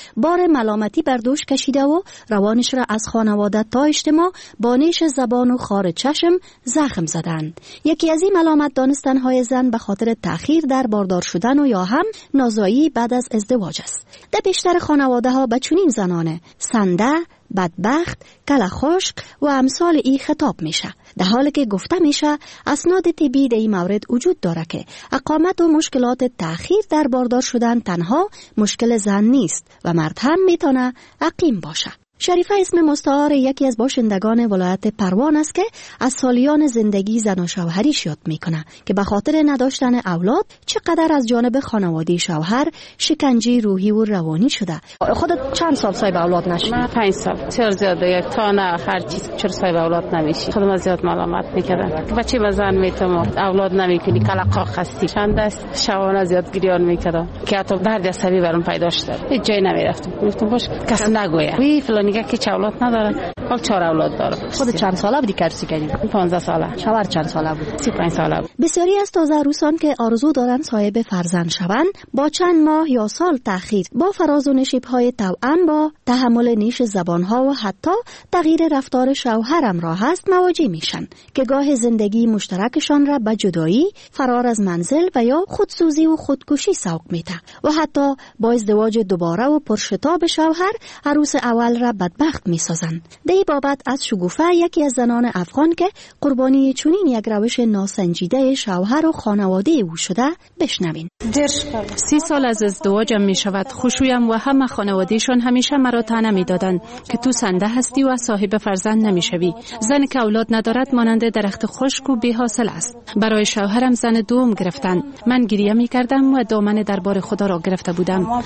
بار ملامتی بر دوش کشیده و روانش را از خانواده تا اجتماع با نیش زبان و خار چشم زخم زدند. یکی از این ملامت دانستن‌های زن به خاطر تأخیر در باردار شدن و یا هم نازایی بعد از ازدواج است. در بیشتر خانواده ها به چنین زنانه سنده، بدبخت، کله خشک و امثال ای خطاب میشه، در حالی که گفته میشه اسناد طبی در این مورد وجود داره که اقامت و مشکلات تأخیر در باردار شدن تنها مشکل زن نیست و مرد هم میتونه اقیم باشه. شریفه اسم مستعار یکی از باشندگان ولایت پروان است که از سالیان زندگی زن و شوهریش یاد میکنه که به خاطر نداشتن اولاد چقدر از جانب خانواده شوهر شکنجه روحی و روانی شده. خودت چند سال صاحب اولاد نشدی؟ من 5 سال. چرا زیاده یک تا نه هر چیز چرا صاحب اولاد نمیشی؟ خودم زیاد ملامت میکردم. بچه بزن میتم اولاد نمیکنی کلاقا خستی. چند است شوانه زیاد گریان میکردم که حتی درد عصبی برام پیدا شد. هیچ جای نمیرفتم. گفتم باش کس نگویه. وی فلان که چه اولاد نداره، حال 4 اولاد داره. خود چند ساله بودی کرسی کردی؟ 15 ساله. شوهر چند ساله بود؟ 35 ساله بود. بسیاری از تازه عروسان که آرزو دارن صاحب فرزند شوند با چند ماه یا سال تأخیر با فراز و نشیب‌های توأم با تحمل نیش زبان‌ها و حتی تغییر رفتار شوهر همراه است مواجه میشن که گاه زندگی مشترکشان را به جدایی، فرار از منزل و یا خودسوزی و خودکشی سوق میده و حتی با ازدواج دوباره و پرشتاب شوهر عروس اول را بدبخت میسازند. در این بابت از شگوفه یکی از زنان افغان که قربانی چنین یک روش ناسنجیده شوهر و خانواده او شده بشنوین. 30 سال از ازدواجم می شود. خوشویم و همه خانوادهشان همیشه مرا طعنه می دادند که تو سنده هستی و صاحب فرزند نمی شوی. زنی که اولاد ندارد مانند درخت خشک و بی حاصل است. برای شوهرم زن دوم گرفتند. من گریه می کردم و دامن دربار خدا را گرفته بودم.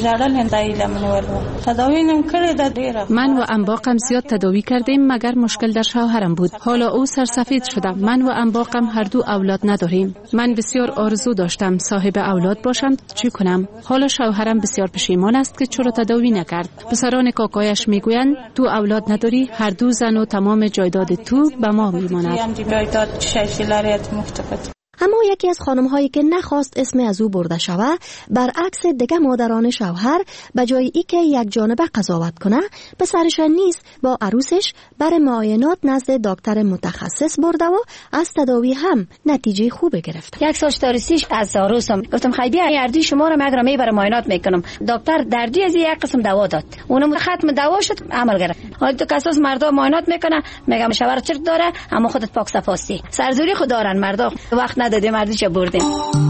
من و انباقم زیاد تداوی کردیم مگر مشکل در شوهرم بود. حالا او سرسفید شده. من و انباقم هر دو اولاد نداریم. من بسیار آرزو داشتم صاحب اولاد باشم. چی کنم؟ حالا شوهرم بسیار پشیمان است که چرا تداوی نکرد. پسران کاکایش میگویند تو اولاد نداری، هر دو زن و تمام جایداد تو به ما میماند. اما یکی از خانم‌هایی که نخواست اسم از او برده شود برعکس دیگه مادران شوهر به جای ای که یک جانبه قضاوت کنه به سرشان نیست با عروسش برای معاینات نزد دکتر متخصص برده و از تداوی هم نتیجه خوب گرفت. یک سال تاریسیش از عروسم گفتم خیلی اردی شما رو مگر میبرم معاینات میکنم. دکتر دردی از یک قسم دوا داد. اونم ختم دوا شد عمل کرد. حالا تو کساس مردا معاینات میکنه میگم شوهر چرت داره اما خودت پاک صفاستی. سرزوری خود دارن مردا. وقت ندادیم مردیش بردیم.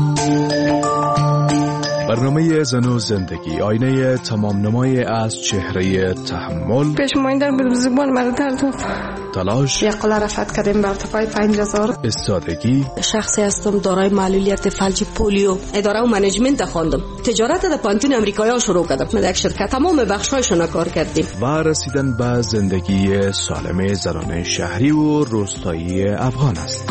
برنامه زن و زندگی آینه تمام نمای از چهره تحمل پیشمایندن به زبان مرد داد تلاش یک قلعه رفت کردیم به ارتفاع 5000 استادگی شخصی هستم دارای معلولیت فلج پولیو اداره و منیجمنت خواندم تجارت در پانتون امریکایی ها شروع کردم در یک شرکت تمام بخش‌هایشون کار کردیم و رسیدن به زندگی سالم زنان شهری و روستایی افغان است.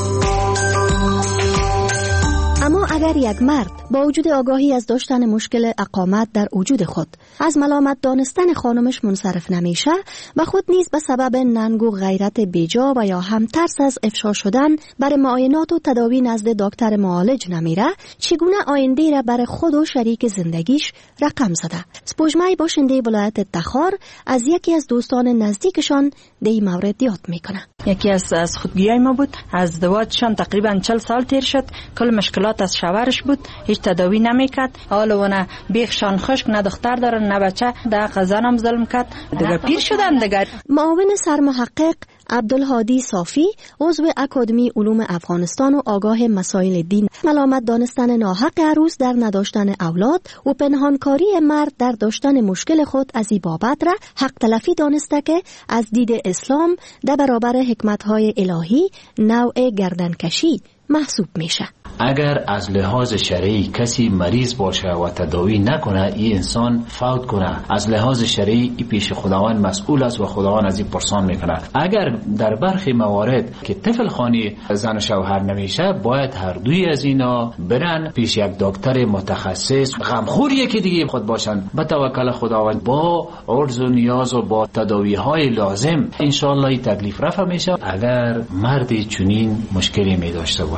اما اگر یک مرد با وجود آگاهی از داشتن مشکل اقامت در وجود خود از ملامت دانستن خانمش منصرف نمیشه و خود نیز به سبب ننگ و غیرت بیجا و یا هم ترس از افشا شدن برای معاینات و تداوی نزد دکتر معالج نمیره، چگونه آینده را برای خود و شریک زندگیش رقم زده؟ سپوجمای باشنده ولایت تخار از یکی از دوستان نزدیکشان در این مورد یاد میکنه. یکی از خودگیای ما بود. از ازدواجشان تقریبا 40 سال تیر شد. کل مشکلات از شوهرش بود. هیچ تداوی نمیکرد. حالا نه بیخشان خشک، نه دختر دارن نه بچه. در قزانم ظلم کرد. دیگه پیر شدن دیگه. معاون سرمحقق عبدالهادی صافی عضو اکادمی علوم افغانستان و آگاه مسائل دین ملامت دانستن ناحق عروس در نداشتن اولاد و پنهانکاری مرد در داشتن مشکل خود از این بابت را حق تلفی دانسته که از دید اسلام در برابر حکمت‌های الهی نوع گردنکشی محسوب میشه. اگر از لحاظ شرعی کسی مریض باشه و تداوی نکنه این انسان فوت کنه، از لحاظ شرعی این پیش خداوند مسئول است و خداوند از این پرسان میکنه. اگر در برخی موارد که طفل خوانی زن و شوهر نمیشه باید هر دوی از اینا برن پیش یک دکتر متخصص غمخور یکی دیگه خود باشن به توکل خداوند با عرض و نیاز و با تداوی های لازم ان شاء الله این تکلیف رفع میشه. اگر مردی چنین مشکلی می داشته باشه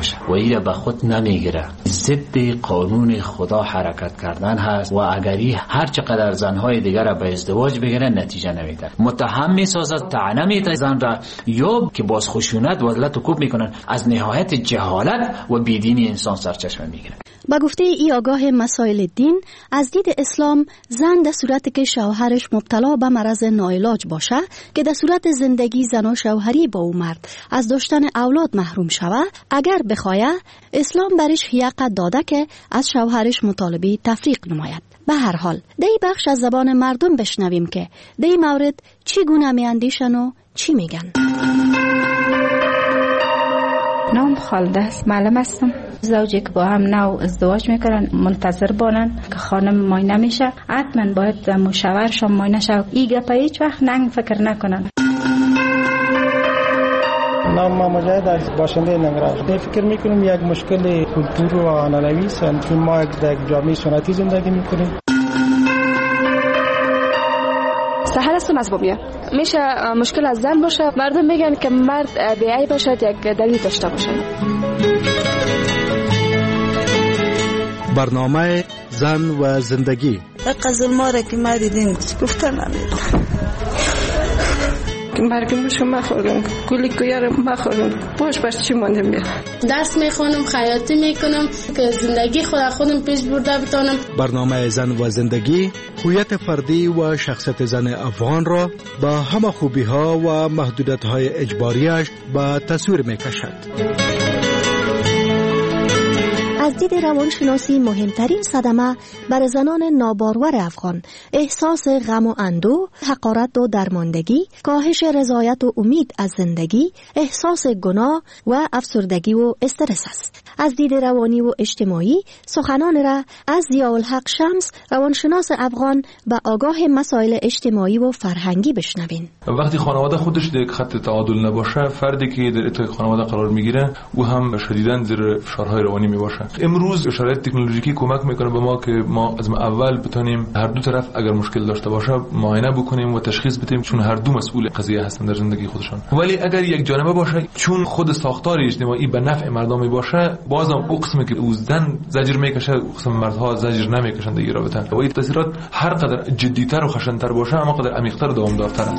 باشه و این به خود نمیگیره، ضد قانون خدا حرکت کردن هست و اگری هر چقدر زنهای دیگر را به ازدواج بگیره نتیجه نمیده، متهم میسازد، طعنه میده زن را، یا که باز خشونت و ذلت و کوب میکنن. از نهایت جهالت و بیدینی انسان سرچشمه میگیره. با گفته ای آگاه مسائل دین، از دید اسلام زن در صورتی که شوهرش مبتلا به مرض ناعلاج باشه که در صورت زندگی زن و شوهری با او مرد از داشتن اولاد محروم شوه، اگر بخواه اسلام برش حق داده که از شوهرش مطالبه تفریق نماید. به هر حال در این بخش از زبان مردم بشنویم که در این مورد چی گونه می اندیشن و چی میگن. نام خالده است، معلم هستم. زوجی که با هم نو ازدواج میکنن منتظر بانن که خانم ماینه میشه، حتما باید مشاورشان ماینه شد. این گپا هیچ وقت ننگ فکر نکنن. نام ما مجاهد از باشنده ننگرهار. فکر میکنم یک مشکل کلتور و عنعنوی است، چون ما در جامعه سنتی زندگی میکنیم. سهر هستم از بابیه. میشه مشکل از زن باشه، مردم میگن که مرد بی‌عیب باشد، یک دلیل داشته باشه. برنامه زن و زندگی. قزل ماره که ما دیدین گفتن نمیدونم مرگم بشو مخورم، گولی کویارم مخورم، باش باش چی ماندم بیاد. درس میخونم، خیاطی میکنم که زندگی خودم پیش برده بتانم. برنامه زن و زندگی هویت فردی و شخصیت زن افغان را با همه خوبی ها و محدودیت های اجباریش به تصویر میکشد. از دید روانشناسی مهمترین صدمه بر زنان نابارور افغان احساس غم و اندوه، حقارت و درماندگی، کاهش رضایت و امید از زندگی، احساس گناه و افسردگی و استرس است. از دید روانی و اجتماعی سخنان را از ضیاءالحق شمس، روانشناس افغان، به آگاه مسائل اجتماعی و فرهنگی بشنوین. وقتی خانواده خودش در خط تعادل نباشه، فردی که در اتاق خانواده قرار میگیره او هم شدیداً زیر فشارهای روانی میباشه. امروز شرایط تکنولوژیکی کمک میکنه به ما که ما از اول بتونیم هر دو طرف اگر مشکل داشته باشه معاینه بکنیم و تشخیص بدیم، چون هر دو مسئول قضیه هستن در زندگی خودشان. ولی اگر یک جانبه باشه، چون خود ساختار اجتماعی به نفع مردم باشه، بازم او قسمی که او زن زجر میکشه، قسم مردها زجر نمیکشن در این رابطه و این تاثیرات هر قدر جدی‌تر و خشن‌تر باشه اما قدر عمیق‌تر و دوامدارتره.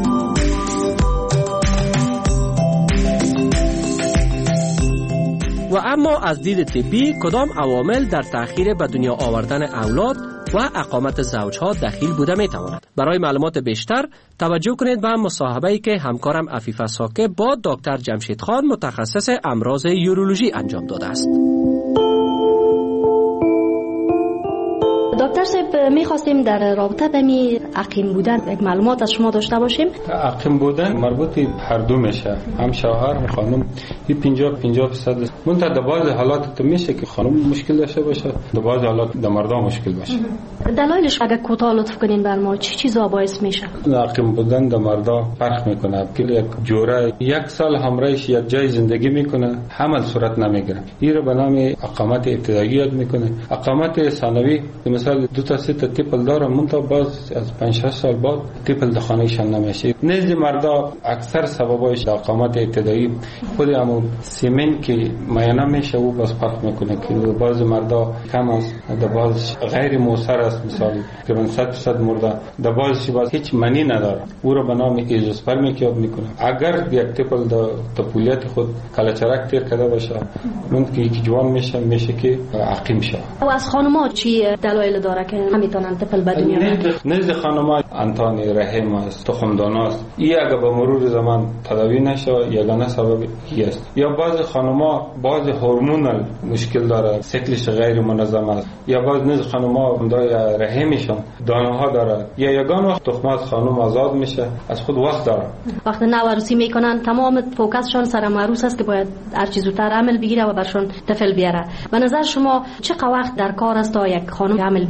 و اما از دید طبی کدام عوامل در تأخیر به دنیا آوردن اولاد و اقامت زوجها دخیل بوده میتواند؟ برای معلومات بیشتر توجه کنید به مصاحبه‌ای که همکارم عفیفه ساکه با دکتر جمشید خان متخصص امراض یورولوژی انجام داده است. دکتر صاحب، می‌خواستیم در رابطه به عقیم بودن یک معلومات از شما داشته باشیم. عقیم بودن مربوط هر دو میشه، هم شوهر هم خانم. این 50% منتها در بعض حالات تو میشه که خانم مشکل داشته باشه، در بعض حالات در مرد مشکل باشه. دلایلش اگه کوتاه لطف کنین بر ما، چه چیزا باعث میشه؟ عقیم بودن در مردا فرق میکنه. یک جوره یک سال همراهش یک جای زندگی میکنه، حمل صورت نمیگیره. این رو به نام اقامت ابتدایی یاد میکنه. اقامت ثانوی مثلا 2 تا 3 تا تیپل داره، منتها باز از 5-6 سال بعد تیپل در خانه‌شان نمیشه. نزد مردا اکثر سببایش در اقامت ابتدایی خود همون سیمن که معاینه میشه و باز فرق میکنه که بعض مردا کم است، در بعض غیر موثر است، مثلا که 100% مرده، در بعضش باز هیچ معنی نداره. او رو به نام ایزوسپرمی یاد میکنه. اگر یک تیپل در طفولیت خود کلچرک تیر کرده باشه، ممکن یکی جوان میشه که عقیم شه. و از خانم‌ها چی دلایل داره که نمیتونن طفل به دنیا بیارن؟ نزد خانم‌ها انتان رحم است، تخمدان است. این اگه به مرور زمان تداوی نشه یگانه سبب است. یا بعض خانم‌ها بعض هورمونال مشکل داره، سیکلش غیر منظم است. یا بعض نزد خانم‌ها اندای رحمشون دانه‌ها داره. یا یگان وقت تخمات خانم آزاد میشه، از خود وقت داره. وقتی نوعروسی میکنن تمام فوکسشون سر عروس است که باید هر چیز زودتر عمل بگیره و برشون طفل بیاره. به نظر شما چه وقت در کار است تا یک خانم عمل بگیره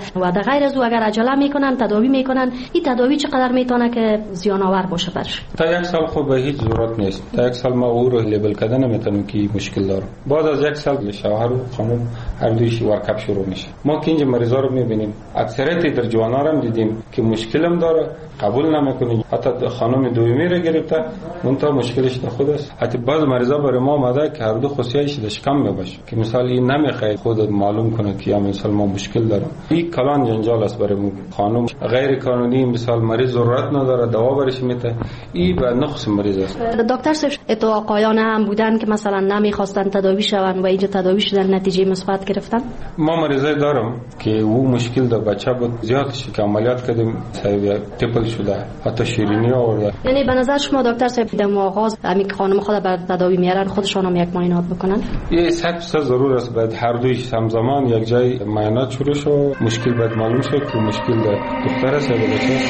و در غیر از او اگر عجله میکنن تداوی میکنن، این تداوی چقدر میتونه که زیان آور باشه برش؟ تا یک سال خود به هیچ ضرورت نیست. تا یک سال ما او رو لیبل کردن نمیتونیم که مشکل داره. بعد از یک سال شوهر و خانم هر دویش ورکاپ شروع میشه. ما که اینجا مریضا رو میبینیم، اکثریت در جوانا رو دیدیم که مشکلم داره، قبول نمیکنه. حتی خانم دومی رو گرفته، اون تا مشکلش در خود است. حتی بعض مریضا برای ما اومده که هر دو خصوصیاتش دش کم میباشه، که مثلا این نمیخواد خود معلوم کنه که یا مثلا ما مشکل دارم. این کلان جنجال است برای خانم. غیر قانونی مثلا مریض ضرورت نداره دوا برش میته، این به نقص مریض است. دکتر صاحب اتو آقایان هم بودن که مثلا نمیخواستن تداوی شون و اینجا تداوی شدن نتیجه مثبت گرفتن؟ ما مریضای دارم که او مشکل داره، بچه بود زیاد شد که عملیات کردیم تپل شده، حتی شیرینی آورده. یعنی به نظر شما دکتر صاحب در آغاز همین خانم خود بر تداوی میارن خودشون هم یک معاینات بکنن؟ یه 100% ضرور است. بعد هر دویش همزمان یک جای معاینات شروع شو، مشکل بعد معلوم شد که مشکل دختر است یا بچه.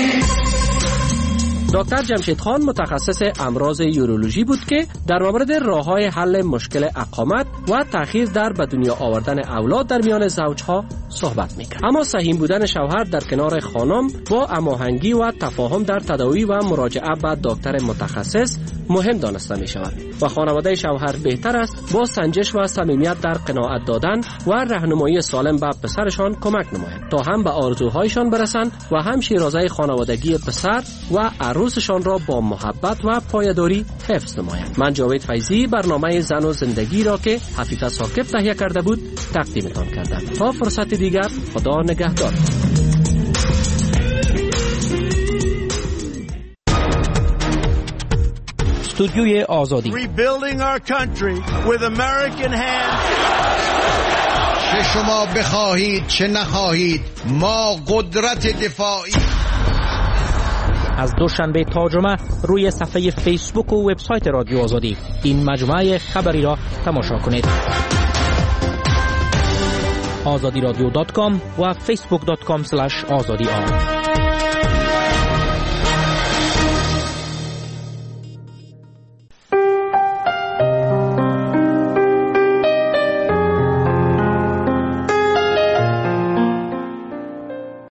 دکتر جمشید خان متخصص امراض یورولوژی بود که در مورد راه‌های حل مشکل اقامت و تأخیر در به دنیا آوردن اولاد در میان زوجها صحبت می‌کرد. اما سهیم بودن شوهر در کنار خانم با هماهنگی و تفاهم در تداوی و مراجعه به دکتر متخصص مهم دانسته می‌شود و خانواده شوهر بهتر است با سنجش و صمیمیت در قناعت دادن و راهنمایی سالم به پسرشان کمک نمایند تا هم به آرزوهایشان برسند و هم شیرازه خانوادگی پسر و عروسشان را با محبت و پایداری حفظ نمایند. من جاوید فیضی برنامه زن و زندگی را که حفیظ ثاقب تهیه کرده بود تقدیمتان کردم. تا فرصت دیگر، خدا نگهدار. استودیوی آزادی. Rebuilding our country with American hands. چه شما بخواهید چه نخواهید ما قدرت دفاعی. از دوشنبه تا جمعه روی صفحه فیسبوک و وبسایت رادیو آزادی این مجموعه خبری را تماشا کنید. azadiradyo.com و facebook.com/azadi.